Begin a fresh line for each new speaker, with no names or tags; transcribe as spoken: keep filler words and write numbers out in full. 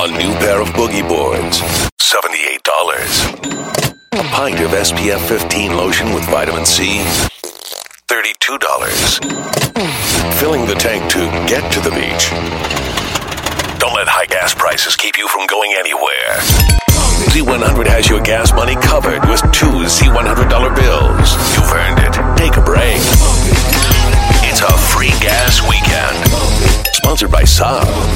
A new pair of boogie boards, seventy-eight dollars. A pint of S P F fifteen lotion with vitamin C, thirty-two dollars. Filling the tank to get to the beach. Don't let high gas prices keep you from going anywhere. Z one hundred has your gas money covered with two Z one hundred dollar bills. You've earned it. Take a break. It's a free gas weekend. Sponsored by Saab.